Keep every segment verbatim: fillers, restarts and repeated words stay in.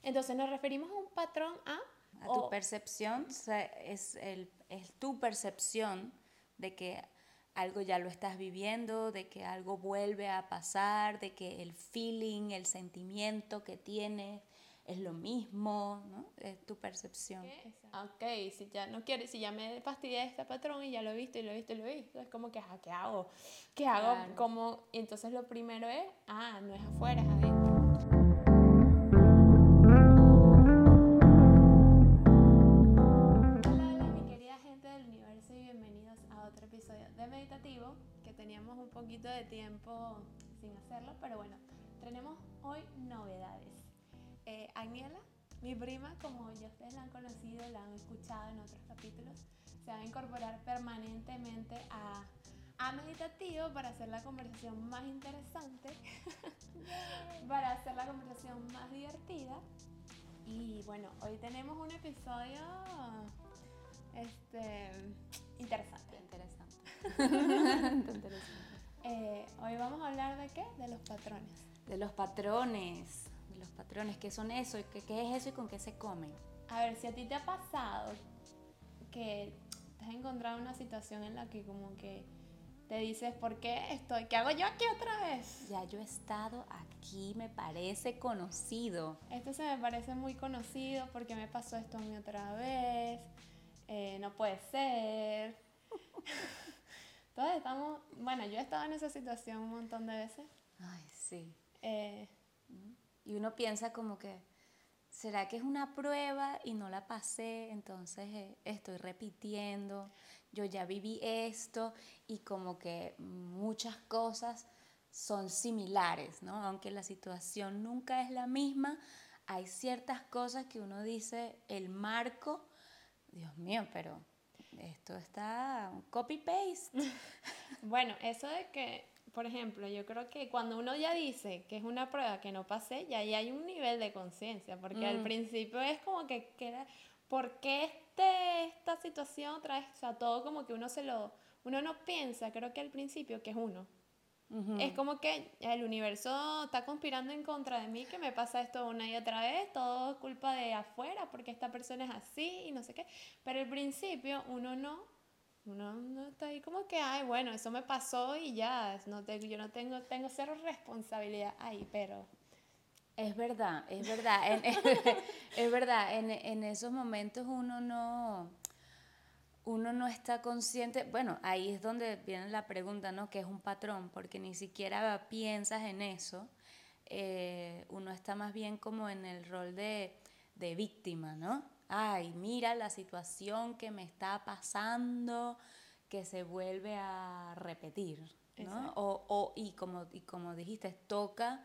Entonces nos referimos a un patrón a... A tu o, percepción, o sea, es, el, es tu percepción de que algo ya lo estás viviendo, de que algo vuelve a pasar, de que el feeling, el sentimiento que tienes es lo mismo, ¿no? Es tu percepción. ok, si ya no quieres, si ya me fastidié de este patrón y ya lo he visto y lo he visto y lo he visto, es como que, ah, ¿qué hago? ¿Qué hago? Claro. Como, entonces lo primero es, ah, no es afuera, es adentro. De meditativo, que teníamos un poquito de tiempo sin hacerlo, pero bueno, tenemos hoy novedades. Eh, Aniela, mi prima, como ya ustedes la han conocido, la han escuchado en otros capítulos, se va a incorporar permanentemente a, a meditativo para hacer la conversación más interesante, para hacer la conversación más divertida. Y bueno, hoy tenemos un episodio este, interesante. Interesante. Interesante. Eh, hoy vamos a hablar de qué? De los patrones. De los patrones, de los patrones, ¿qué son eso? ¿Qué, qué es eso y con qué se comen? A ver, si a ti te ha pasado que te has encontrado en una situación en la que como que te dices, ¿por qué estoy? ¿Qué hago yo aquí otra vez? Ya yo he estado aquí, me parece conocido. Esto se me parece muy conocido, porque me pasó esto a mí otra vez, eh, no puede ser. Todos estamos, bueno, yo he estado en esa situación un montón de veces. Ay, sí. Eh, y uno piensa como que, ¿será que es una prueba y no la pasé? Entonces eh, estoy repitiendo, yo ya viví esto y como que muchas cosas son similares, ¿no? Aunque la situación nunca es la misma, hay ciertas cosas que uno dice, el marco, Dios mío, pero esto está un copy-paste. Bueno, eso de que, por ejemplo, yo creo que cuando uno ya dice que es una prueba que no pasé, ya ahí hay un nivel de conciencia, porque mm. al principio es como que, que ¿por qué este, esta situación otra vez? O sea, todo como que uno se lo, uno no piensa, creo que al principio que es uno. Uh-huh. Es como que el universo está conspirando en contra de mí, que me pasa esto una y otra vez, todo es culpa de afuera, porque esta persona es así y no sé qué. Pero al principio uno no, uno no está ahí como que, ay, bueno, eso me pasó y ya, no te, yo no tengo, tengo cero responsabilidad ahí, pero... Es verdad, es verdad, en, es verdad, en, en esos momentos uno no... uno no está consciente, bueno, ahí es donde viene la pregunta, ¿no? ¿Qué es un patrón? Porque ni siquiera piensas en eso, eh, uno está más bien como en el rol de, de víctima, ¿no? Ay, mira la situación que me está pasando, que se vuelve a repetir, ¿no? O, o, y, como, y como dijiste, toca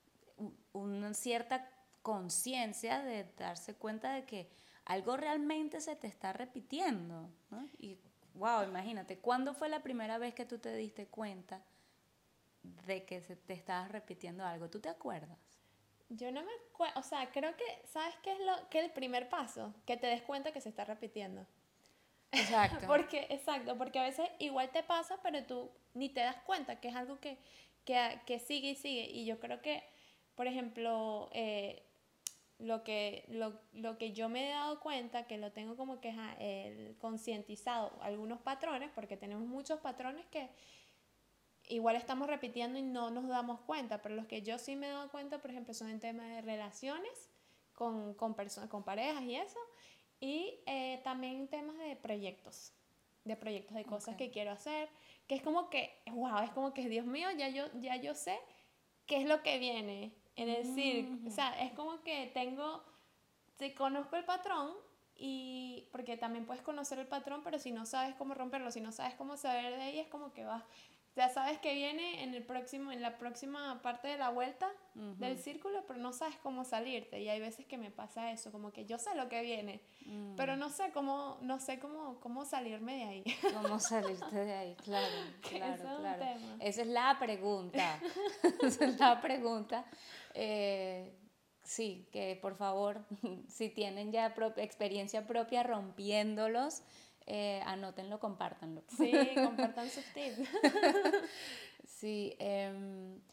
una cierta conciencia de darse cuenta de que algo realmente se te está repitiendo, ¿no? Y, wow, imagínate, ¿cuándo fue la primera vez que tú te diste cuenta de que se te estabas repitiendo algo? ¿Tú te acuerdas? Yo no me acuerdo, o sea, creo que, ¿sabes qué es lo que es el primer paso? Que te des cuenta que se está repitiendo. Exacto. porque, exacto, porque a veces igual te pasa, pero tú ni te das cuenta que es algo que, que, que sigue y sigue. Y yo creo que, por ejemplo, eh, lo que, lo, lo que yo me he dado cuenta, que lo tengo como que ja, el concientizado, algunos patrones, porque tenemos muchos patrones que igual estamos repitiendo y no nos damos cuenta, pero los que yo sí me he dado cuenta, por ejemplo, son en temas de relaciones con, con, personas, con parejas y eso, y eh, también en temas de proyectos, de proyectos de cosas okay. que quiero hacer, que es como que, wow, es como que, Dios mío, ya yo, ya yo sé qué es lo que viene. Es decir, mm-hmm. o sea, es como que tengo, si conozco el patrón, y porque también puedes conocer el patrón, pero si no sabes cómo romperlo, si no sabes cómo saber de ahí, es como que vas, ya sabes que viene en el próximo, en la próxima parte de la vuelta uh-huh. del círculo, pero no sabes cómo salirte. Y hay veces que me pasa eso, como que yo sé lo que viene, uh-huh. pero no sé cómo, no sé cómo, cómo salirme de ahí. Cómo salirte de ahí, claro, claro, Eso es claro. un tema. Esa es la pregunta. Esa es la pregunta. Eh, sí, que por favor, si tienen ya pro- experiencia propia rompiéndolos, Eh, anótenlo, compártanlo. Sí, compartan sus tips. Sí, eh,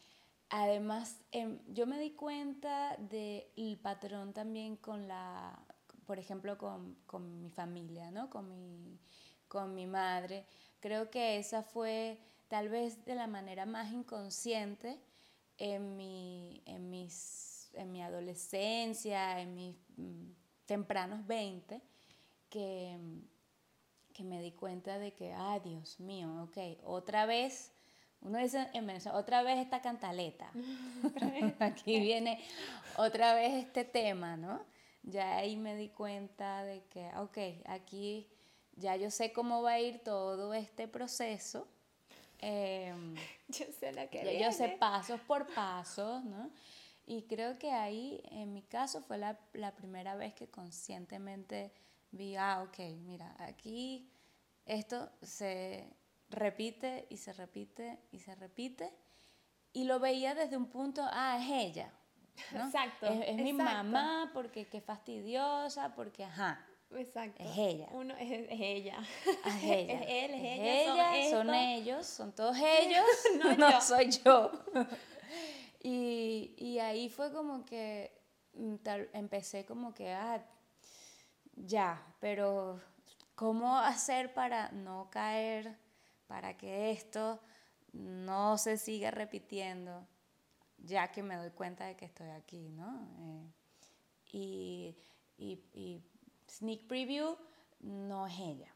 además, em, yo me di cuenta del patrón también con la, por ejemplo, con, con mi familia, ¿no? Con mi, con mi madre. Creo que esa fue tal vez de la manera más inconsciente en mi, en mis, en mi adolescencia, en mis mm, tempranos veinte, que, que me di cuenta de que, ah, Dios mío, ok, otra vez, uno dice en Venezuela, otra vez esta cantaleta. Aquí viene otra vez este tema, ¿no? Ya ahí me di cuenta de que, ok, aquí ya yo sé cómo va a ir todo este proceso. Eh, Yo sé la que ya viene. yo sé pasos por pasos, ¿no? Y creo que ahí, en mi caso, fue la, la primera vez que conscientemente vi, ah, ok, mira, aquí esto se repite y se repite y se repite. Y lo veía desde un punto, ah, es ella, ¿no? Exacto, Es, es mi exacto. mamá porque qué fastidiosa, porque, ajá, Exacto. es ella. Uno es, es ella. Es ella. Es él, es, es ella, son ella, estos. son ellos, son todos ellos, No no yo. soy yo. Y, y ahí fue como que mm, tal- empecé como que, ah, ya, pero ¿cómo hacer para no caer, para que esto no se siga repitiendo, ya que me doy cuenta de que estoy aquí, ¿no? Eh, y, y, y sneak preview no es ella.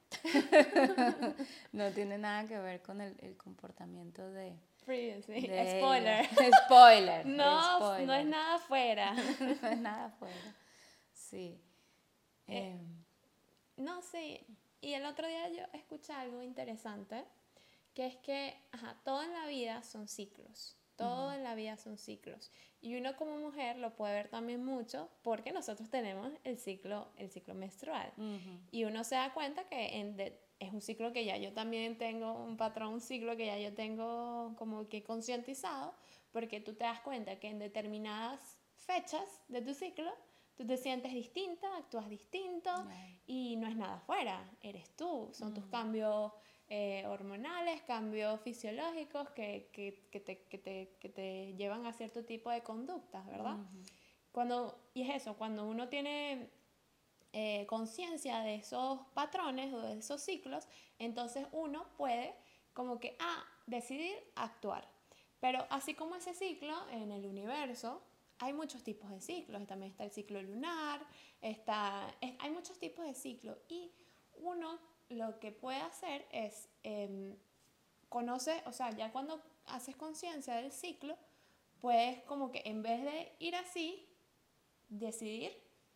No tiene nada que ver con el, el comportamiento de, Previously. de Spoiler. ella. Spoiler. No, spoiler. no es nada afuera. No es nada afuera. Sí. Eh, Eh, no, sí. Y el otro día yo escuché algo interesante, que es que, ajá, todo en la vida son ciclos. Todo uh-huh. en la vida son ciclos. Y uno como mujer lo puede ver también mucho porque nosotros tenemos el ciclo, el ciclo menstrual. Uh-huh. Y uno se da cuenta que en de, es un ciclo que ya yo también tengo, un patrón, un ciclo que ya yo tengo como que concientizado, porque tú te das cuenta que en determinadas fechas de tu ciclo tú te sientes distinta, actúas distinto, Yeah. y no es nada afuera, eres tú, son Uh-huh. tus cambios eh, hormonales, cambios fisiológicos que, que, que, te, que, te, que te llevan a cierto tipo de conductas, ¿verdad? Uh-huh. Cuando, y es eso, cuando uno tiene eh, conciencia de esos patrones o de esos ciclos, entonces uno puede como que, ah, decidir actuar. Pero así como ese ciclo en el universo, hay muchos tipos de ciclos. También está el ciclo lunar, está, es, hay muchos tipos de ciclos. Y uno lo que puede hacer es, eh, conoce, o sea, ya cuando haces conciencia del ciclo, puedes como que en vez de ir así, decidir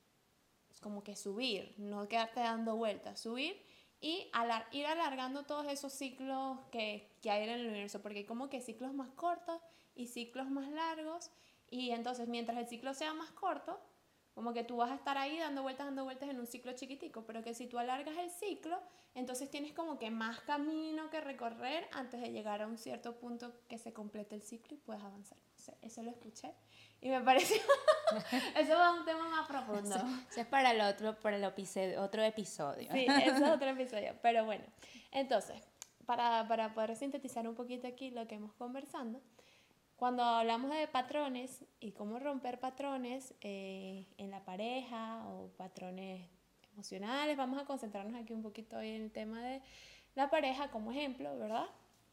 como que subir, no quedarte dando vueltas, subir y alar ir alargando todos esos ciclos que, que hay en el universo, porque hay como que ciclos más cortos y ciclos más largos, y entonces mientras el ciclo sea más corto, como que tú vas a estar ahí dando vueltas, dando vueltas en un ciclo chiquitico, pero que si tú alargas el ciclo, entonces tienes como que más camino que recorrer antes de llegar a un cierto punto que se complete el ciclo y puedas avanzar. No sé, eso lo escuché y me pareció, eso va a un tema más profundo. Eso, eso es para el otro, para el episodio, otro episodio. Sí, eso es otro episodio, pero bueno, entonces, para, para poder sintetizar un poquito aquí lo que hemos conversado, cuando hablamos de patrones y cómo romper patrones eh, en la pareja o patrones emocionales, vamos a concentrarnos aquí un poquito hoy en el tema de la pareja como ejemplo, ¿verdad?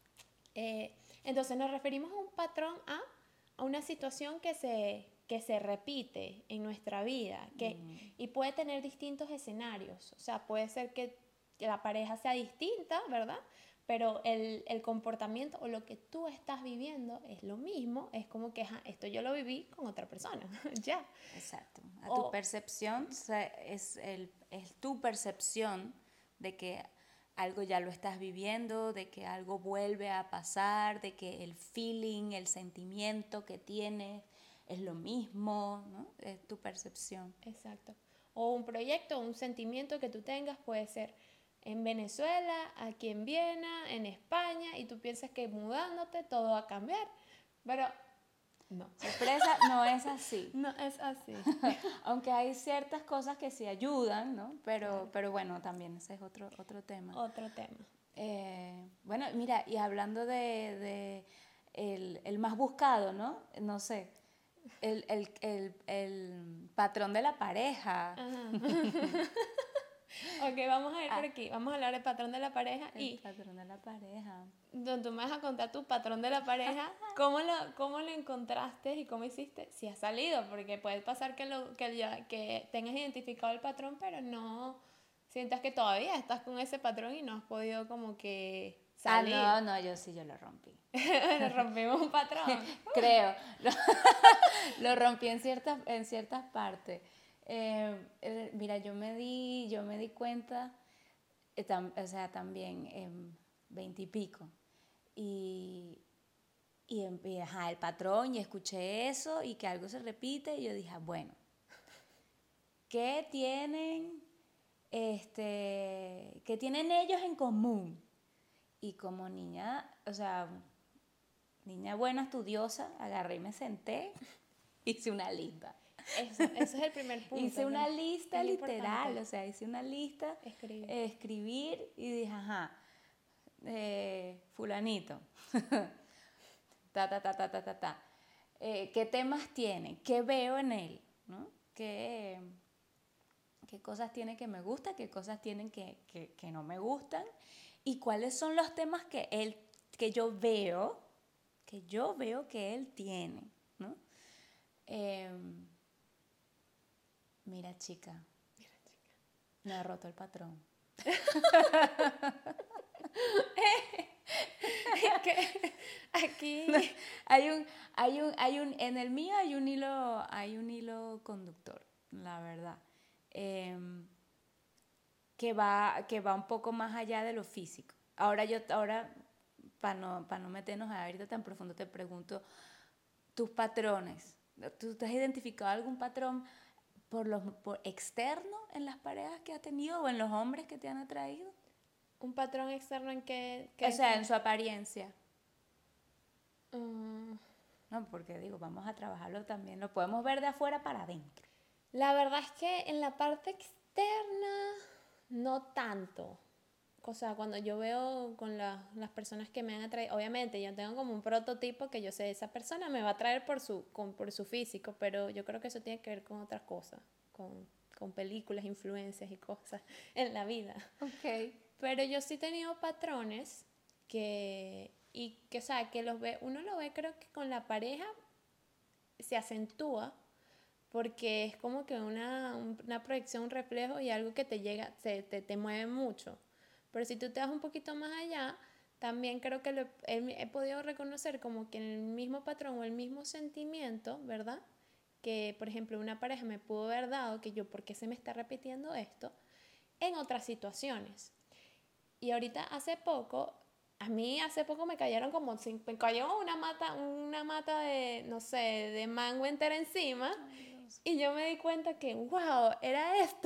Eh, entonces nos referimos a un patrón a, a una situación que se, que se repite en nuestra vida que, mm. y puede tener distintos escenarios. O sea, puede ser que la pareja sea distinta, ¿verdad? Pero el, el comportamiento o lo que tú estás viviendo es lo mismo, es como que ja, esto yo lo viví con otra persona, ya. Exacto. A o, tu percepción, o sea, es, el, es tu percepción de que algo ya lo estás viviendo, de que algo vuelve a pasar, de que el feeling, el sentimiento que tienes es lo mismo, ¿no? Es tu percepción. Exacto. O un proyecto, un sentimiento que tú tengas puede ser en Venezuela, aquí en Viena, en España, y tú piensas que mudándote todo va a cambiar, pero no. Sorpresa, no es así. No es así. Aunque hay ciertas cosas que sí ayudan, ¿no? Pero, claro. pero bueno, también ese es otro, otro tema. Otro tema. Eh, bueno, mira, y hablando de, de el, el más buscado, ¿no? No sé, el, el, el, el patrón de la pareja. Ajá. Ok, vamos a ir Ah, por aquí. Vamos a hablar del patrón de la pareja el y patrón de la pareja. donde tú me vas a contar tu patrón de la pareja, cómo lo, cómo lo encontraste y cómo hiciste, si has salido, porque puede pasar que, lo, que, ya, que tengas identificado el patrón, pero no sientas que todavía estás con ese patrón y no has podido como que salir. Ah, no, no, yo sí, yo lo rompí. Nos rompimos un patrón. Creo. Lo, lo rompí en ciertas, en ciertas partes. Eh, eh, mira, yo me di, yo me di cuenta, eh, tam, o sea, también en veintipico. Y, y, y, ajá, el patrón, y escuché eso, y que algo se repite, y yo dije, bueno, ¿qué tienen, este, qué tienen ellos en común? Y como niña, o sea, niña buena, estudiosa, agarré y me senté, hice una lista. Eso, eso es el primer punto. Hice una lista es literal, importante. o sea, hice una lista, Escribir. eh, escribir y dije, ajá, eh, fulanito, ta, ta, ta, ta, ta, ta, ta. Eh, ¿Qué temas tiene? ¿Qué veo en él? ¿No? ¿Qué, qué cosas tiene que me gustan? ¿Qué cosas tienen que, que, que no me gustan? ¿Y cuáles son los temas que él, que yo veo, que yo veo que él tiene? ¿No? Eh, mira, chica, Mira, chica. me ha roto el patrón. que aquí hay un, hay un, hay un, en el mío hay un hilo, hay un hilo conductor, la verdad, eh, que va, que va un poco más allá de lo físico. Ahora yo, ahora para no, para no meternos ahorita tan profundo, te pregunto tus patrones. ¿Tú te has identificado algún patrón por los, por externo en las parejas que has tenido o en los hombres que te han atraído? un patrón externo en que, que O sea, en su apariencia. um, No, porque digo, vamos a trabajarlo también, lo podemos ver de afuera para adentro. la verdad es que en la parte externa no tanto. O sea, cuando yo veo con la, las personas que me han atraído, obviamente yo tengo como un prototipo que yo sé, esa persona me va a atraer por su, con, por su físico, pero yo creo que eso tiene que ver con otras cosas, con, con películas, influencias y cosas en la vida. Ok. Pero yo sí he tenido patrones que, y que, o sea, que los ve, uno lo ve creo que con la pareja se acentúa porque es como que una, una proyección, un reflejo y algo que te llega, se, te, te mueve mucho. Pero si tú te vas un poquito más allá, también creo que lo, he, he podido reconocer como que en el mismo patrón o el mismo sentimiento, ¿verdad? Que, por ejemplo, una pareja me pudo haber dado, que yo, ¿por qué se me está repitiendo esto? En otras situaciones. Y ahorita hace poco, a mí hace poco me cayeron como, me cayó una mata, una mata de, no sé, de mango entera encima. Ay, Y yo me di cuenta que, wow, era esto.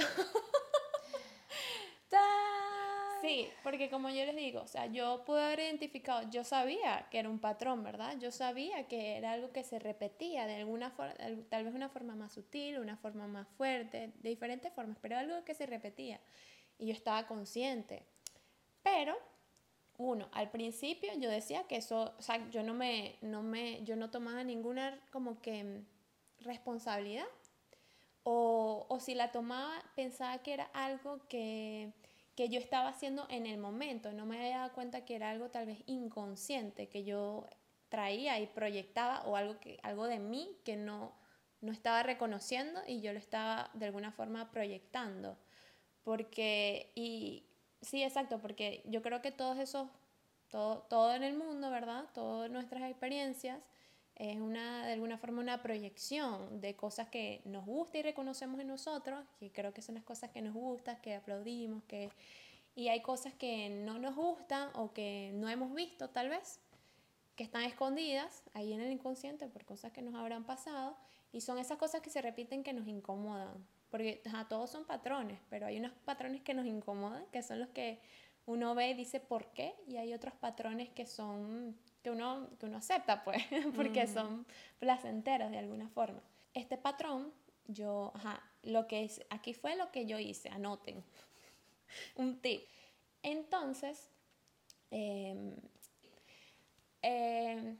Sí, porque como yo les digo, o sea, yo pude haber identificado, yo sabía que era un patrón, ¿verdad? Yo sabía que era algo que se repetía de alguna forma, tal vez una forma más sutil, una forma más fuerte, de diferentes formas, pero algo que se repetía. Y yo estaba consciente. Pero, uno, al principio yo decía que eso, o sea, yo no me, no me, yo no tomaba ninguna como que responsabilidad. O, o si la tomaba, pensaba que era algo que, que yo estaba haciendo en el momento. No me había dado cuenta que era algo tal vez inconsciente, que yo traía y proyectaba o algo, que, algo de mí que no, no estaba reconociendo y yo lo estaba de alguna forma proyectando. Porque, y sí, exacto, porque yo creo que todos esos, todo, todo en el mundo, ¿verdad? Todas nuestras experiencias es una, de alguna forma una proyección de cosas que nos gusta y reconocemos en nosotros, que creo que son las cosas que nos gustan, que aplaudimos, que, y hay cosas que no nos gustan o que no hemos visto tal vez, que están escondidas ahí en el inconsciente por cosas que nos habrán pasado, y son esas cosas que se repiten que nos incomodan, porque ajá, todos son patrones, pero hay unos patrones que nos incomodan, que son los que uno ve y dice por qué, y hay otros patrones que son que uno, que uno acepta, pues, porque mm. son placenteros de alguna forma. Este patrón, yo, ajá, lo que es, aquí fue lo que yo hice, anoten, un tip. Entonces, eh, eh,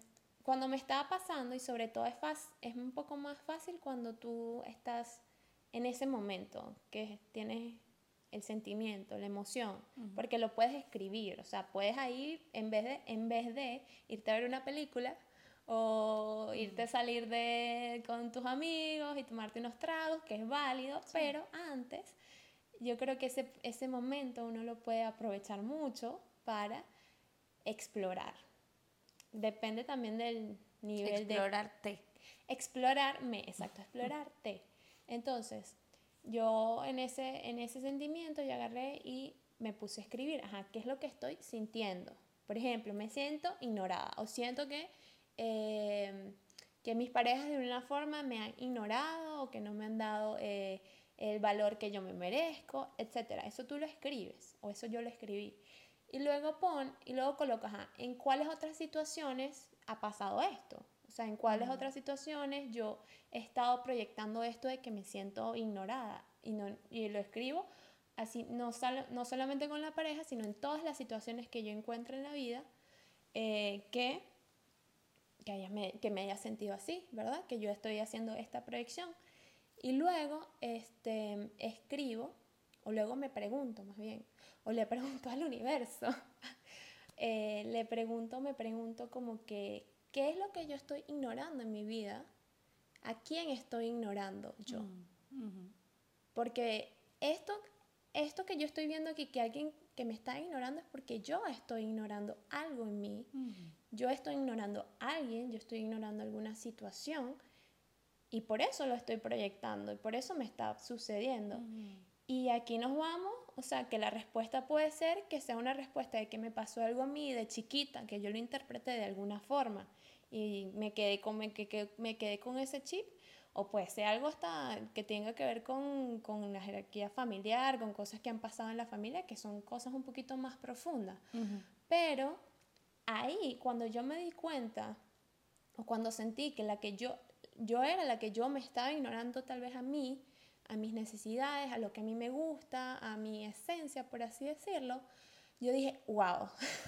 cuando me estaba pasando, y sobre todo es, fácil, es un poco más fácil cuando tú estás en ese momento, que tienes el sentimiento, la emoción, uh-huh. porque lo puedes escribir, o sea, puedes ahí, en vez de, en vez de irte a ver una película, o uh-huh. irte a salir de, con tus amigos y tomarte unos tragos, que es válido, sí. pero antes, yo creo que ese, ese momento uno lo puede aprovechar mucho para explorar. Depende también del nivel Explorarte. de... Explorarme, exacto, explorarte. Entonces, yo en ese, en ese sentimiento yo agarré y me puse a escribir, ajá, ¿qué es lo que estoy sintiendo? Por ejemplo, me siento ignorada o siento que, eh, que mis parejas de una forma me han ignorado o que no me han dado eh, el valor que yo me merezco, etcétera. Eso tú lo escribes o eso yo lo escribí. Y luego pon, y luego colocas, ajá, ¿en cuáles otras situaciones ha pasado esto? O sea, ¿en cuáles mm. otras situaciones yo he estado proyectando esto de que me siento ignorada? Y, no, y lo escribo así, no, sal, no solamente con la pareja, sino en todas las situaciones que yo encuentro en la vida eh, que, que, haya me, que me haya sentido así, ¿verdad? Que yo estoy haciendo esta proyección. Y luego este, escribo, o luego me pregunto más bien, o le pregunto al universo, eh, le pregunto, me pregunto como que, ¿qué es lo que yo estoy ignorando en mi vida? ¿A quién estoy ignorando yo? Mm-hmm. Porque esto, esto que yo estoy viendo aquí, que alguien que me está ignorando es porque yo estoy ignorando algo en mí. Mm-hmm. Yo estoy ignorando a alguien, yo estoy ignorando alguna situación y por eso lo estoy proyectando y por eso me está sucediendo. Mm-hmm. Y aquí nos vamos, o sea, que la respuesta puede ser que sea una respuesta de que me pasó algo a mí de chiquita, que yo lo interpreté de alguna forma y me quedé con, me, que, me quedé con ese chip, o puede ser algo hasta que tenga que ver con, con la jerarquía familiar, con cosas que han pasado en la familia, que son cosas un poquito más profundas. Uh-huh. Pero ahí, cuando yo me di cuenta, o cuando sentí que, la que yo, yo era la que yo me estaba ignorando tal vez a mí, a mis necesidades, a lo que a mí me gusta, a mi esencia, por así decirlo, yo dije, wow,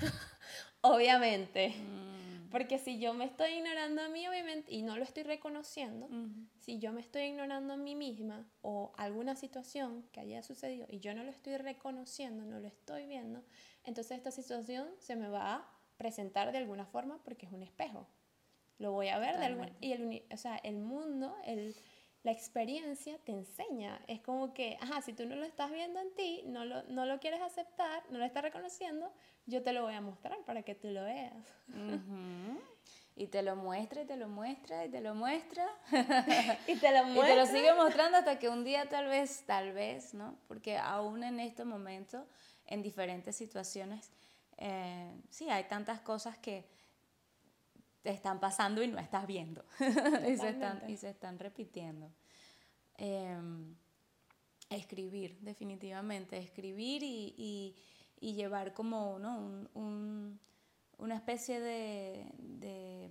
obviamente, mm. porque si yo me estoy ignorando a mí, obviamente, y no lo estoy reconociendo, mm. si yo me estoy ignorando a mí misma o alguna situación que haya sucedido y yo no lo estoy reconociendo, no lo estoy viendo, entonces esta situación se me va a presentar de alguna forma porque es un espejo. Lo voy a ver Totalmente. de alguna, y el, o sea, el mundo, el... la experiencia te enseña, es como que, ajá, si tú no lo estás viendo en ti, no lo, no lo quieres aceptar, no lo estás reconociendo, yo te lo voy a mostrar para que tú lo veas. Uh-huh. Y te lo muestra, y te lo muestra, y te lo muestra. y te lo muestra. Y te lo sigue mostrando hasta que un día tal vez, tal vez, ¿no? Porque aún en este momento, en diferentes situaciones, eh, sí, hay tantas cosas que te están pasando y no estás viendo y, se están, y se están repitiendo. Eh, escribir, definitivamente, escribir y, y, y llevar como, ¿no? un, un, una especie de, de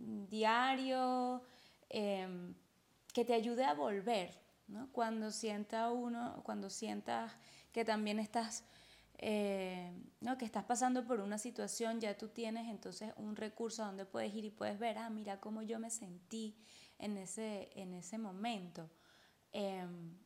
diario eh, que te ayude a volver, ¿no? Cuando sienta uno, cuando sientas que también estás Eh, no, que estás pasando por una situación, ya tú tienes entonces un recurso a donde puedes ir y puedes ver, ah, mira cómo yo me sentí en ese, en ese momento. Eh,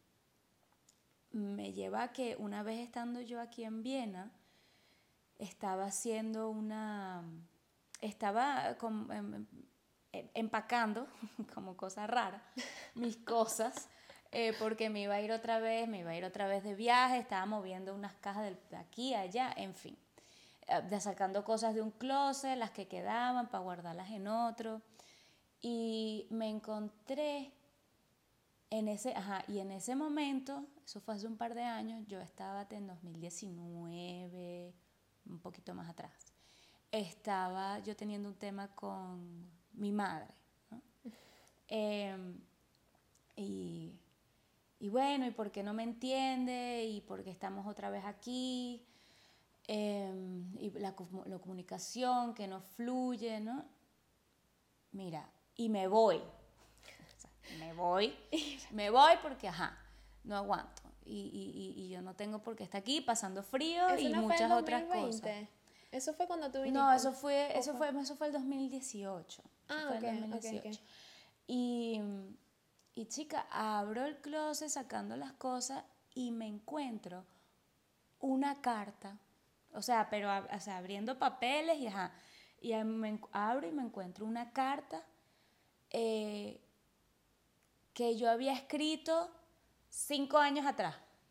me lleva a que una vez estando yo aquí en Viena, estaba haciendo una, estaba con, eh, empacando, como cosa rara, mis cosas, Eh, porque me iba a ir otra vez, me iba a ir otra vez de viaje, estaba moviendo unas cajas de aquí a allá, en fin, eh, sacando cosas de un closet, las que quedaban para guardarlas en otro, y me encontré en ese, ajá, y en ese momento, eso fue hace un par de años, yo estaba en dos mil diecinueve, un poquito más atrás, estaba yo teniendo un tema con mi madre, ¿no? eh, y Y bueno, ¿y por qué no me entiende? ¿Y por qué estamos otra vez aquí? Eh, y la, la comunicación que no fluye, ¿no? Mira, y me voy. O sea, me voy. Me voy porque, ajá, no aguanto. Y, y, y yo no tengo por qué estar aquí pasando frío Eso y no muchas fue en otras dos mil veinte. cosas. Eso fue cuando tú viniste. No, eso fue, eso fue? fue, eso fue el dos mil dieciocho. Ah, Eso fue ok, el dos mil dieciocho. ok, ok. Y, y chica, abro el closet sacando las cosas y me encuentro una carta, o sea, pero o sea, abriendo papeles y ajá, y me abro y me encuentro una carta eh, que yo había escrito cinco años atrás.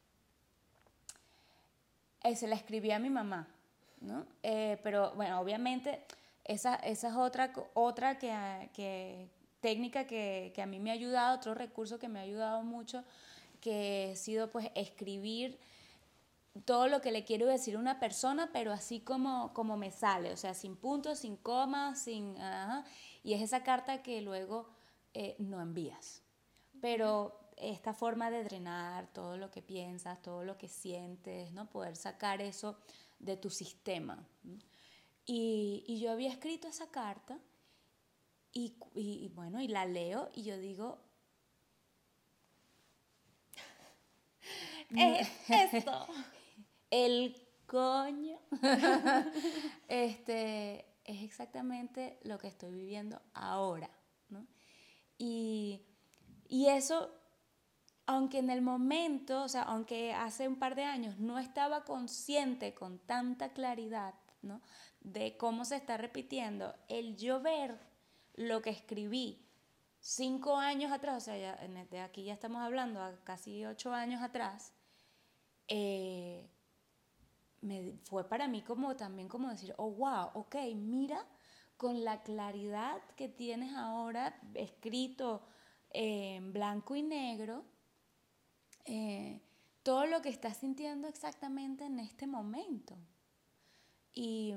Eh, se la escribí a mi mamá, ¿no? Eh, pero bueno, obviamente esa, esa es otra, otra que, que, técnica que, que a mí me ha ayudado, otro recurso que me ha ayudado mucho, que ha sido pues escribir todo lo que le quiero decir a una persona, pero así como, como me sale, o sea, sin puntos, sin comas, sin... Ajá, y es esa carta que luego eh, no envías. Pero esta forma de drenar todo lo que piensas, todo lo que sientes, ¿no? Poder sacar eso de tu sistema. Y, y yo había escrito esa carta y, y, y bueno, y la leo y yo digo... Es esto. El coño. este, es exactamente lo que estoy viviendo ahora, ¿no? Y, y eso, aunque en el momento, o sea, aunque hace un par de años no estaba consciente con tanta claridad, ¿no? De cómo se está repitiendo, el yo ver lo que escribí cinco años atrás, o sea, ya, de aquí ya estamos hablando, a casi ocho años atrás, eh, me, fue para mí como también como decir, oh, wow, ok, mira con la claridad que tienes ahora escrito eh, en blanco y negro, eh, todo lo que estás sintiendo exactamente en este momento. Y,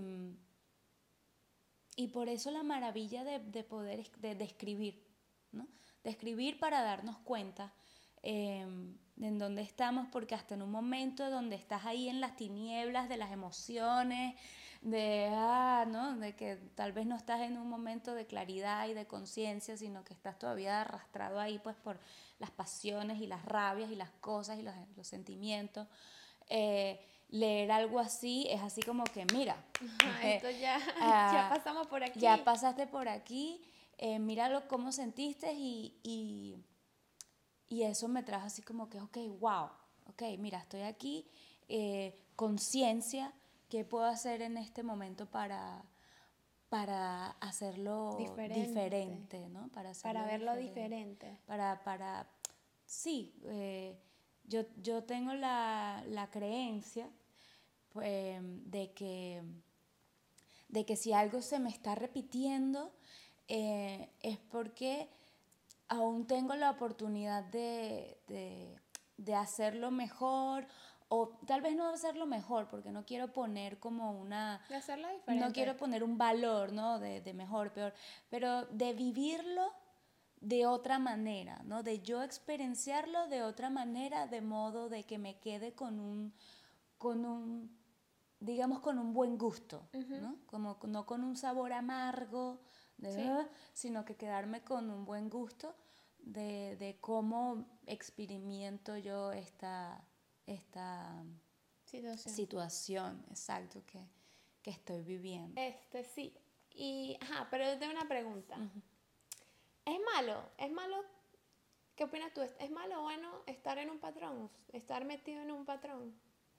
y por eso la maravilla de, de poder de, de escribir, ¿no? De escribir para darnos cuenta eh, en dónde estamos, porque hasta en un momento donde estás ahí en las tinieblas de las emociones, de, ah, ¿no? De que tal vez no estás en un momento de claridad y de conciencia, sino que estás todavía arrastrado ahí pues por las pasiones y las rabias y las cosas y los, los sentimientos. Eh, leer algo así es así como que, mira, Ajá, esto ya, uh, ya pasamos por aquí. Ya pasaste por aquí, eh, míralo cómo sentiste y, y, y eso me trajo así como que, ok, wow, ok, mira, estoy aquí, eh, conciencia, ¿qué puedo hacer en este momento para, para hacerlo diferente, diferente ¿no? Para, para verlo diferente. diferente. Para, para, sí, eh, yo, yo tengo la, la creencia pues, de que de que si algo se me está repitiendo eh, es porque aún tengo la oportunidad de, de, de hacerlo mejor, o tal vez no hacerlo mejor, porque no quiero poner como una... De hacerlo diferente. No quiero poner un valor, ¿no? De, de mejor, peor, pero de vivirlo de otra manera, ¿no? De yo experienciarlo de otra manera, de modo de que me quede con un... Con un digamos con un buen gusto, uh-huh. ¿no? Como, no con un sabor amargo, de, sí. sino que quedarme con un buen gusto de, de cómo experimento yo esta, esta situación. situación, exacto, que, que estoy viviendo. Este, sí, y, ajá, pero yo tengo una pregunta. Uh-huh. ¿Es malo? ¿Es malo? ¿Qué opinas tú? ¿Es malo o bueno estar en un patrón? ¿Estar metido en un patrón?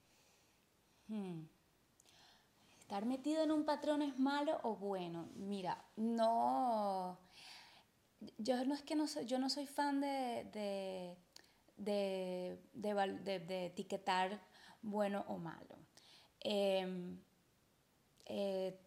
Hmm. ¿Estar metido en un patrón es malo o bueno? Mira, no... Yo no es que no soy, yo no soy fan de, de, de, de, de, de etiquetar bueno o malo. Eh, eh,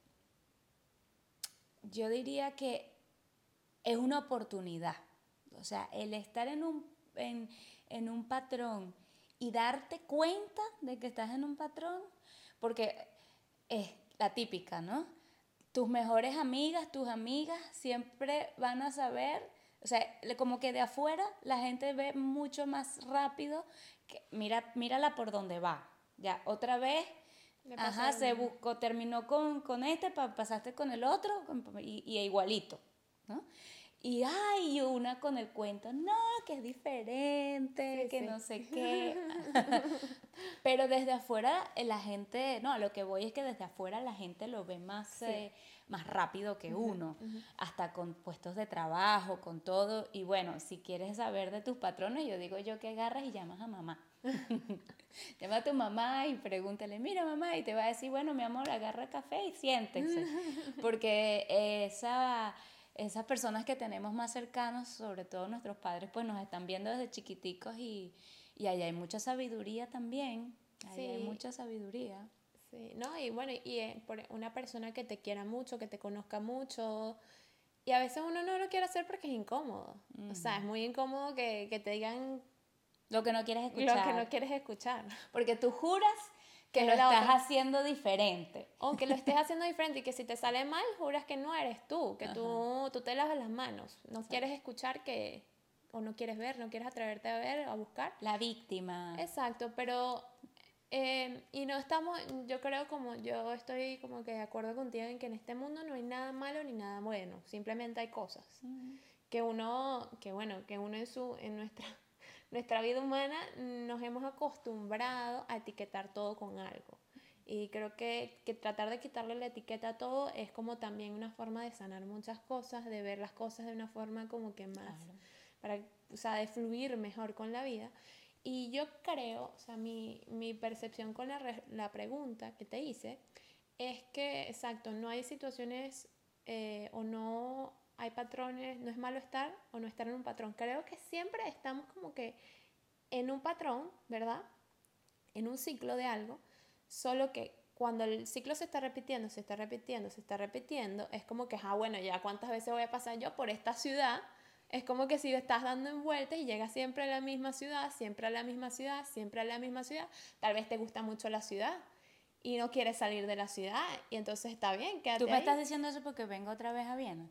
yo diría que es una oportunidad. O sea, el estar en un, en, en un patrón y darte cuenta de que estás en un patrón, porque... es la típica, ¿no? Tus mejores amigas, tus amigas siempre van a saber, o sea, como que de afuera la gente ve mucho más rápido que mira, mírala por dónde va. Ya, otra vez, ajá, se buscó, terminó con, con este, pasaste con el otro y, y igualito, ¿no? Y ay, una con el cuento, no, que es diferente, Sí, que sí. no sé qué. Pero desde afuera eh, la gente, no, a lo que voy es que desde afuera la gente lo ve más, Sí. eh, más rápido que Ujú, uno, ujú. hasta con puestos de trabajo, con todo. Y bueno, si quieres saber de tus patrones, yo digo yo que agarras y llamas a mamá. Llama a tu mamá y pregúntale, mira mamá, y te va a decir, bueno, mi amor, agarra café y siéntese. Porque esa, esas personas que tenemos más cercanos, sobre todo nuestros padres, pues nos están viendo desde chiquiticos y, y allá hay mucha sabiduría también. Allá hay Sí, mucha sabiduría. sí, no, y bueno, y eh, por una persona que te quiera mucho, que te conozca mucho, y a veces uno no lo quiere hacer porque es incómodo. O sea, es muy incómodo que, que te digan Lo que no quieres lo que escuchar. no quieres escuchar. Porque tú juras que Que lo es la estás otra. haciendo diferente. O que lo estés haciendo diferente y que si te sale mal, juras que no eres tú, que tú, tú te lavas las manos. No quieres escuchar que, o no quieres ver, no quieres atreverte a ver, a buscar. La víctima. Exacto, pero eh, y no estamos, yo creo como yo estoy como que de acuerdo contigo en que en este mundo no hay nada malo ni nada bueno, simplemente hay cosas que uno, que bueno, que uno en su, en nuestra, nuestra vida humana nos hemos acostumbrado a etiquetar todo con algo. Y creo que, que tratar de quitarle la etiqueta a todo es como también una forma de sanar muchas cosas, de ver las cosas de una forma como que más, Claro. para, o sea, de fluir mejor con la vida. Y yo creo, o sea, mi, mi percepción con la, re, la pregunta que te hice es que, exacto, no hay situaciones eh, o no hay patrones, no es malo estar o no estar en un patrón. Creo que siempre estamos como que en un patrón, ¿verdad? En un ciclo de algo, solo que cuando el ciclo se está repitiendo, se está repitiendo, se está repitiendo, es como que, ah, bueno, ya cuántas veces voy a pasar yo por esta ciudad. Es como que si estás dando en vueltas y llegas siempre a la misma ciudad, siempre a la misma ciudad, siempre a la misma ciudad, tal vez te gusta mucho la ciudad y no quieres salir de la ciudad y entonces está bien, quédate ¿Tú me ahí. estás diciendo eso porque vengo otra vez a Viena?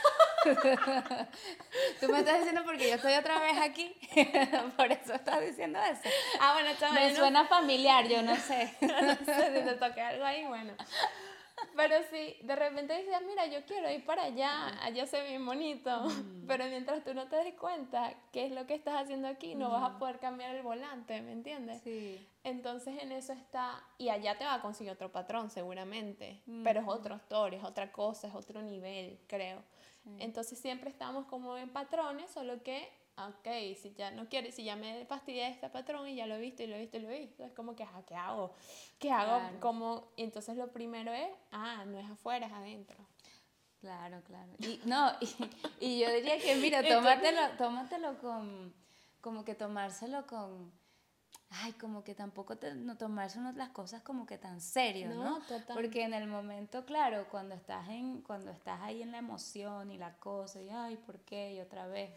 Tú me estás diciendo porque yo estoy otra vez aquí. Por eso estás diciendo eso. Ah, bueno, chaval, Me no, suena familiar, yo no sé. no sé si te toqué algo ahí, bueno. Pero si de repente dices, mira, yo quiero ir para allá, allá se ve bien bonito, pero mientras tú no te des cuenta qué es lo que estás haciendo aquí, no vas a poder cambiar el volante, ¿me entiendes? Sí. Entonces en eso está, y allá te va a conseguir otro patrón seguramente, pero es otro story, es otra cosa, es otro nivel, creo. Entonces siempre estamos como en patrones, solo que, ok, si ya no quiero, si ya me fastidié de este patrón y ya lo he visto y lo he visto y lo he visto, es como que, ah, ¿qué hago? ¿Qué hago? Claro. Como, y entonces lo primero es, ah, no es afuera, es adentro. Claro, claro. Y no, y, y yo diría que, mira, Y tú- tómatelo, tómatelo con, como que tomárselo con, ay, como que tampoco te, no tomarse uno las cosas como que tan serio, ¿no? No, total. Porque en el momento, claro, cuando estás en, cuando estás ahí en la emoción y la cosa, y ay, ¿por qué? Y otra vez,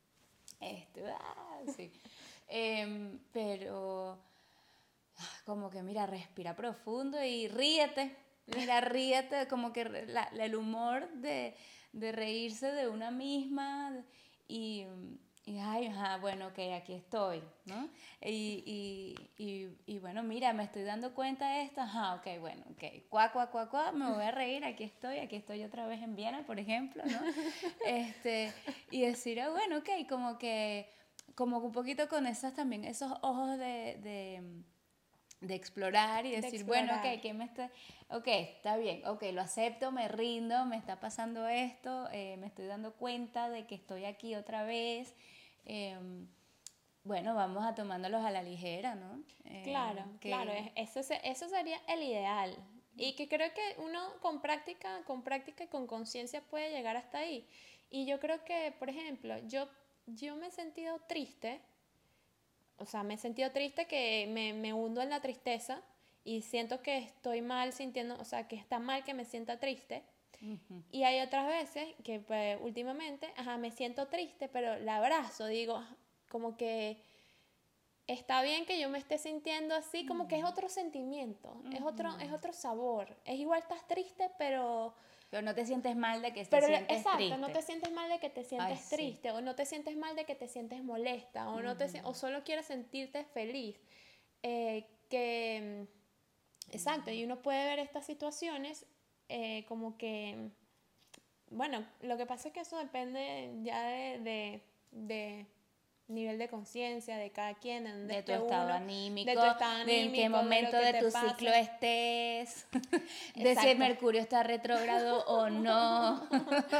este, ah, sí. Em, pero como que mira, respira profundo y ríete. Mira, ríete, como que la, la, el humor de, de reírse de una misma y, y ay, ajá, bueno, ok, aquí estoy, ¿no? Y, y, y, y bueno, mira, me estoy dando cuenta de esto, ajá, ok, bueno, ok, cuá, cuá, cuá, cuá, me voy a reír, aquí estoy, aquí estoy otra vez en Viena, por ejemplo, ¿no? Este, y decir, ah, bueno, ok, como que, como un poquito con esas también, esos ojos de... de de explorar y De decir, bueno, explorar. ok, ¿qué me está? Ok, está bien, ok, lo acepto, me rindo, me está pasando esto, eh, me estoy dando cuenta de que estoy aquí otra vez. Eh, bueno, vamos a tomándolos a la ligera, ¿no? Eh, Claro, que, claro, es- eso, se- eso sería el ideal. Y que creo que uno con práctica, con práctica y con conciencia puede llegar hasta ahí. Y yo creo que, por ejemplo, yo, yo me he sentido triste, o sea, me he sentido triste que me, me hundo en la tristeza y siento que estoy mal sintiendo, o sea, que está mal que me sienta triste. uh-huh. Y hay otras veces que pues, últimamente, ajá, me siento triste, pero la abrazo, digo, como que está bien que yo me esté sintiendo así, como que es otro sentimiento, uh-huh. es, otro, es otro sabor. Es igual estás triste, pero... Pero no te sientes mal de que te pero sientes exacto, triste. no te sientes mal de que te sientes Ay, triste, sí. o no te sientes mal de que te sientes molesta, o, Uh-huh. no te, o solo quieres sentirte feliz. Eh, que... Exacto, y uno puede ver estas situaciones eh, como que bueno, lo que pasa es que eso depende ya de, de, de nivel de conciencia de cada quien, de, de tu estado uno, anímico, de tu estado anímico, de en qué momento de, de tu pasa. Ciclo estés, de si Mercurio está retrógrado o no.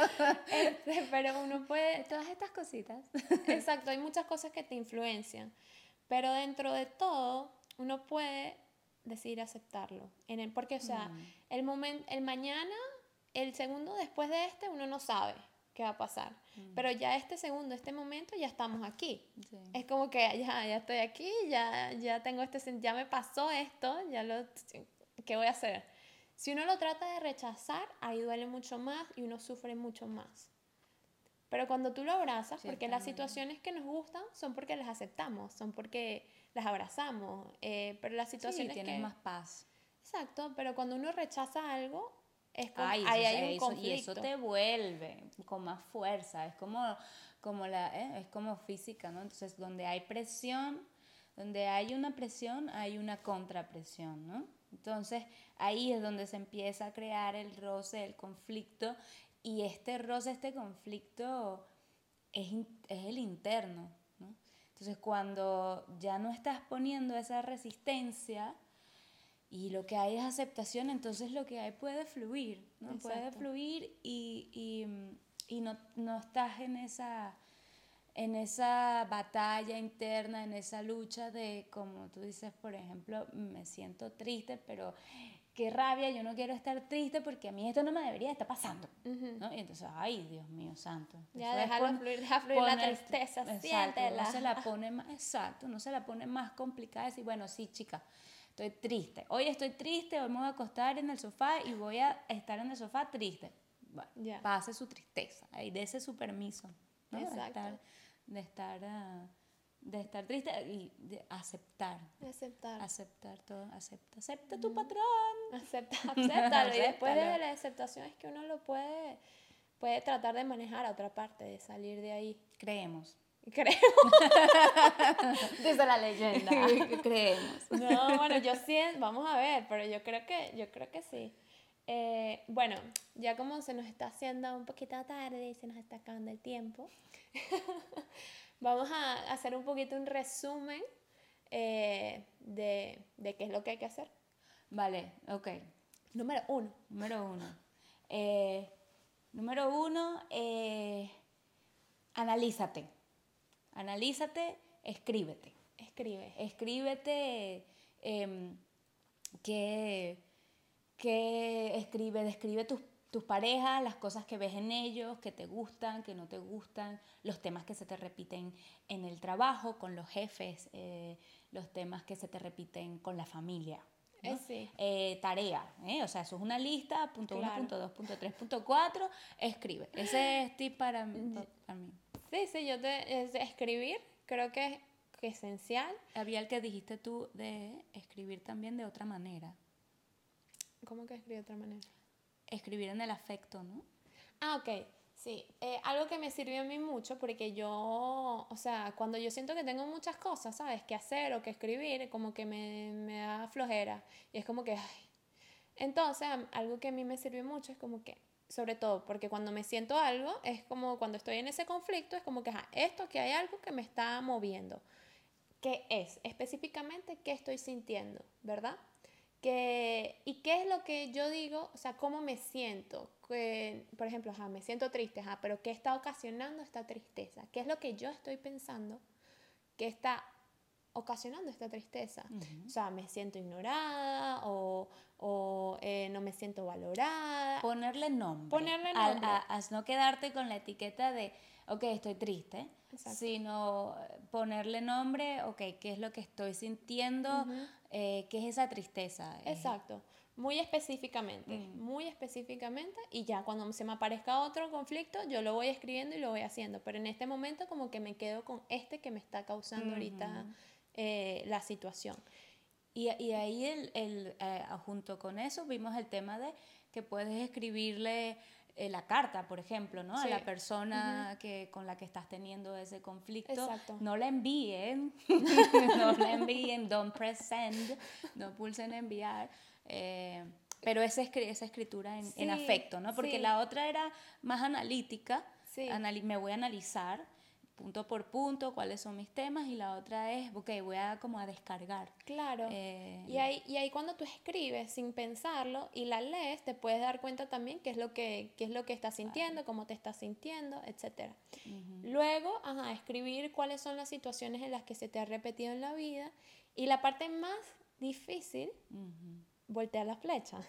Este, pero uno puede... Todas estas cositas. Exacto, hay muchas cosas que te influencian, pero dentro de todo uno puede decidir aceptarlo. En el, porque, o sea, mm. el, momento, el mañana, el segundo después de este, uno no sabe qué va a pasar. Mm. Pero ya este segundo, este momento, ya estamos aquí. Sí. Es como que ya, ya estoy aquí, ya, ya tengo este, ya me pasó esto, ya lo, ¿qué voy a hacer? Si uno lo trata de rechazar, ahí duele mucho más y uno sufre mucho más. Pero cuando tú lo abrazas, sí, porque también. Las situaciones que nos gustan son porque las aceptamos, son porque las abrazamos, eh, pero las situaciones sí, tienes que... más paz. Exacto, pero cuando uno rechaza algo, es como, Ay, ahí eso, hay un eso, conflicto. Y eso te vuelve con más fuerza, es como, como, la, eh, es como física, ¿no? Entonces, donde hay presión, donde hay una presión, hay una contrapresión, ¿no? Entonces, ahí es donde se empieza a crear el roce, el conflicto, y este roce, este conflicto es, es el interno, ¿no? Entonces, cuando ya no estás poniendo esa resistencia y lo que hay es aceptación, entonces lo que hay puede fluir, ¿no? Exacto. Puede fluir y, y, y no, no estás en esa, en esa batalla interna, en esa lucha de, como tú dices, por ejemplo, me siento triste, pero qué rabia, yo no quiero estar triste porque a mí esto no me debería estar pasando, uh-huh. ¿no? Y entonces, ay, Dios mío santo. Ya déjalo pon, fluir, deja fluir poner, la tristeza, exacto, siéntela. No se la pone más, exacto, no se la pone más complicada, decir, bueno, sí, chica, estoy triste, hoy estoy triste, hoy me voy a acostar en el sofá y voy a estar en el sofá triste. Bueno, yeah. Pase su tristeza, ahí dese su permiso, ¿no? Exacto. De estar, de estar uh, de estar triste y de aceptar. Aceptar. Aceptar todo. Acepta, acepta tu patrón. Acepta, acéptalo. Y después de la aceptación es que uno lo puede, puede tratar de manejar a otra parte, de salir de ahí. Creemos. Creemos. Dice la leyenda. Creemos. No, bueno, yo sí, vamos a ver, pero yo creo que, yo creo que sí. Eh, bueno, ya como se nos está haciendo un poquito tarde y se nos está acabando el tiempo, vamos a hacer un poquito un resumen eh, de, de qué es lo que hay que hacer. Vale, ok. Número uno. Número uno. Eh, número uno, eh, analízate. Analízate, escríbete. Escribe. Escríbete eh, que, que escribe, describe tus tus parejas, las cosas que ves en ellos, que te gustan, que no te gustan, los temas que se te repiten en el trabajo, con los jefes, eh, los temas que se te repiten con la familia, ¿no? Eh, sí. eh, tarea, ¿eh? O sea, eso es una lista, punto claro. uno, punto dos, punto tres, punto cuatro, escribe. Ese es tip para, para mí. Sí, sí, yo te, es escribir creo que es que esencial. Había el que dijiste tú de escribir también de otra manera. ¿Cómo que escribir de otra manera? Escribir en el afecto, ¿no? Ah, ok, sí. Eh, algo que me sirvió a mí mucho porque yo, o sea, cuando yo siento que tengo muchas cosas, ¿sabes? Que hacer o que escribir, como que me, me da flojera. Y es como que, ay. Entonces, algo que a mí me sirvió mucho es como que, sobre todo, porque cuando me siento algo, es como cuando estoy en ese conflicto, es como que, ajá, esto que hay algo que me está moviendo. ¿Qué es? Específicamente, ¿qué estoy sintiendo? ¿Verdad? Que, ¿y qué es lo que yo digo? O sea, ¿cómo me siento? Que, por ejemplo, ajá, me siento triste, ajá, pero ¿qué está ocasionando esta tristeza? ¿Qué es lo que yo estoy pensando que está ocasionando esta tristeza? Uh-huh. O sea, me siento ignorada o, o eh, no me siento valorada. Ponerle nombre. Ponerle nombre. A, a, a no quedarte con la etiqueta de, ok, estoy triste. Exacto. Sino ponerle nombre, ok, ¿qué es lo que estoy sintiendo? Uh-huh. Eh, ¿Qué es esa tristeza? Exacto, muy específicamente, uh-huh. muy específicamente, y ya cuando se me aparezca otro conflicto, yo lo voy escribiendo y lo voy haciendo, pero en este momento como que me quedo con este que me está causando uh-huh. ahorita eh, la situación. Y, y ahí, el, el, eh, junto con eso, vimos el tema de que puedes escribirle eh, la carta, por ejemplo, ¿no? Sí. A la persona uh-huh. que, con la que estás teniendo ese conflicto. Exacto. No la envíen, no la envíen, don't press send, no pulsen enviar. Eh, pero esa, escri- esa escritura en, Sí, en afecto, ¿no? Porque sí. la otra era más analítica, Sí. anali- me voy a analizar punto por punto cuáles son mis temas, y la otra es, ok, voy a como a descargar. Claro. Eh, Y ahí, y ahí cuando tú escribes sin pensarlo y la lees, te puedes dar cuenta también qué es lo que, qué es lo que estás sintiendo, cómo te estás sintiendo, etcétera. Ujú. Luego, ajá, escribir cuáles son las situaciones en las que se te ha repetido en la vida. Y la parte más difícil, Ujú. voltea la flecha.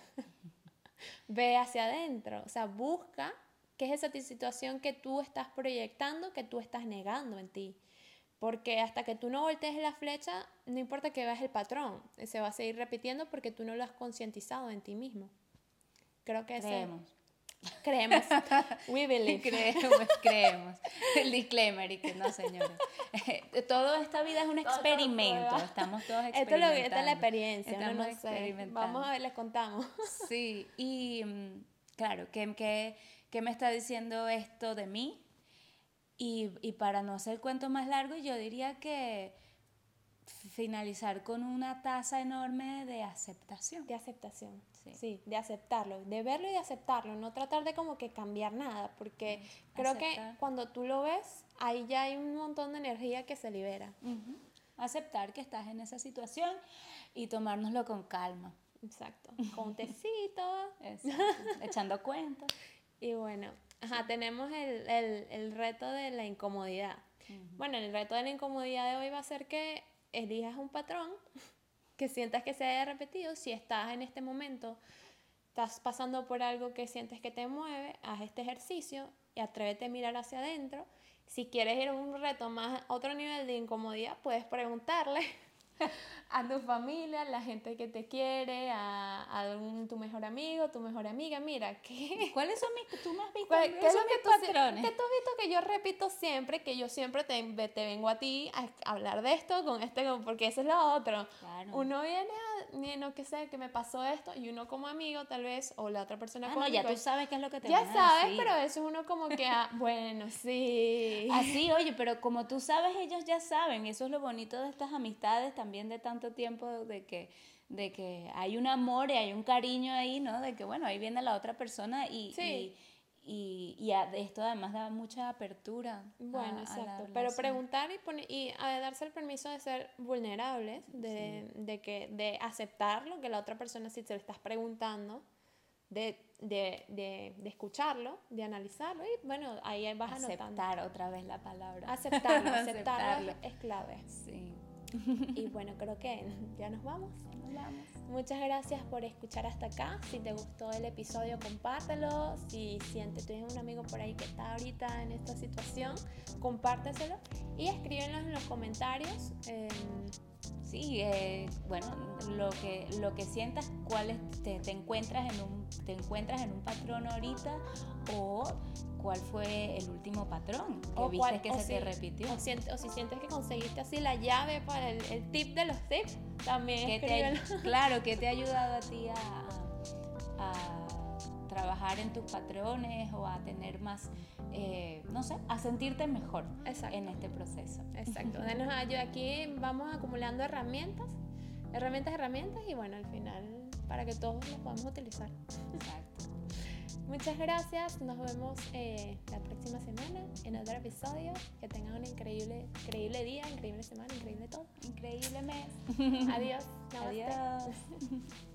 Ve hacia adentro. O sea, busca qué es esa ti- situación que tú estás proyectando, que tú estás negando en ti. Porque hasta que tú no voltees la flecha, no importa que veas el patrón, se va a seguir repitiendo porque tú no lo has concientizado en ti mismo. Creo que ese... Creemos. Creemos. We believe. Creemos, creemos. El disclaimer y que no, señores. Toda esta vida es un Todo- todo experimento. prueba. Estamos todos Esto es, experimentando. lo, que- esta es la experiencia, uno Estamos no sé. experimentando. Vamos a ver, les contamos. Sí, y mm, claro, ¿qué, qué, qué me está diciendo esto de mí? Y, y para no hacer el cuento más largo, yo diría que finalizar con una taza enorme de aceptación. De aceptación. Sí. Sí. De aceptarlo, de verlo y de aceptarlo, no tratar de como que cambiar nada, porque creo que Aceptar. cuando tú lo ves, ahí ya hay un montón de energía que se libera. Ujú. Aceptar que estás en esa situación y tomárnoslo con calma. Exacto. Con un tecito. Exacto. Echando cuentas. Y bueno, ajá, tenemos el, el, el reto de la incomodidad. Bueno, el reto de la incomodidad de hoy va a ser que elijas un patrón que sientas que se haya repetido. Si estás en este momento, estás pasando por algo que sientes que te mueve, haz este ejercicio y atrévete a mirar hacia adentro. Si quieres ir a un reto más, otro nivel de incomodidad, puedes preguntarle a tu familia, a la gente que te quiere, a, a un- tu mejor amigo, tu mejor amiga. Mira, ¿qué, ¿Cuáles son mis, tú me has visto, ¿Cuál- ¿cuáles ¿qué es son lo que mis tú, si- patrones? que tú has visto que yo repito siempre? Que yo siempre te, ve- te vengo a ti a hablar de esto con este, con- porque eso es lo otro. Claro. Uno viene a, ni- no que sé, que me pasó esto, y uno como amigo tal vez, o la otra persona Ah, como no, ya amigo, tú sabes qué es lo que te ya van a sabes, decir. pero eso es uno como que, ah, bueno, sí. Así, oye, pero como tú sabes, ellos ya saben. Eso es lo bonito de estas amistades también de tanto tiempo, de que, de que hay un amor y hay un cariño ahí, ¿no? De que, bueno, ahí viene la otra persona y, Sí. y, y, y a- esto además da mucha apertura. Bueno, a- a la exacto. Pero relación. preguntar y, poner, y a darse el permiso de ser vulnerables, de, de, que, de aceptar lo que la otra persona, si te lo estás preguntando, de, de, de, de escucharlo, de analizarlo, y bueno, ahí vas anotando. Aceptar otra vez la palabra. Aceptarlo, aceptarlo Aceptarlo. es, es clave. Sí. Y bueno, creo que ya nos vamos. Nos vamos. Muchas gracias por escuchar hasta acá. Si te gustó el episodio, compártelo. Si sientes, tienes un amigo por ahí que está ahorita en esta situación, compárteselo y escríbenos en los comentarios. Eh, Sí, eh, bueno, lo que, lo que sientas, cuál es- te, te encuentras en un, te encuentras en un patrón ahorita, o cuál fue el último patrón que o viste cuál- que o se si- te repitió. O, siente- o si sientes que conseguiste así la llave para el, el tip de los tips, también ¿Qué te ha- escríbelo. claro, ¿qué te ha ayudado a ti a, a- a trabajar en tus patrones o a tener más, eh, no sé, a sentirte mejor Exacto. en este proceso? Exacto. Denos ayuda. Aquí vamos acumulando herramientas, herramientas, herramientas, y bueno, al final para que todos las podamos utilizar. Exacto. Muchas gracias. Nos vemos eh, la próxima semana en otro episodio. Que tengan un increíble, increíble día, increíble semana, increíble todo. Increíble mes. Adiós. Namaste. Adiós.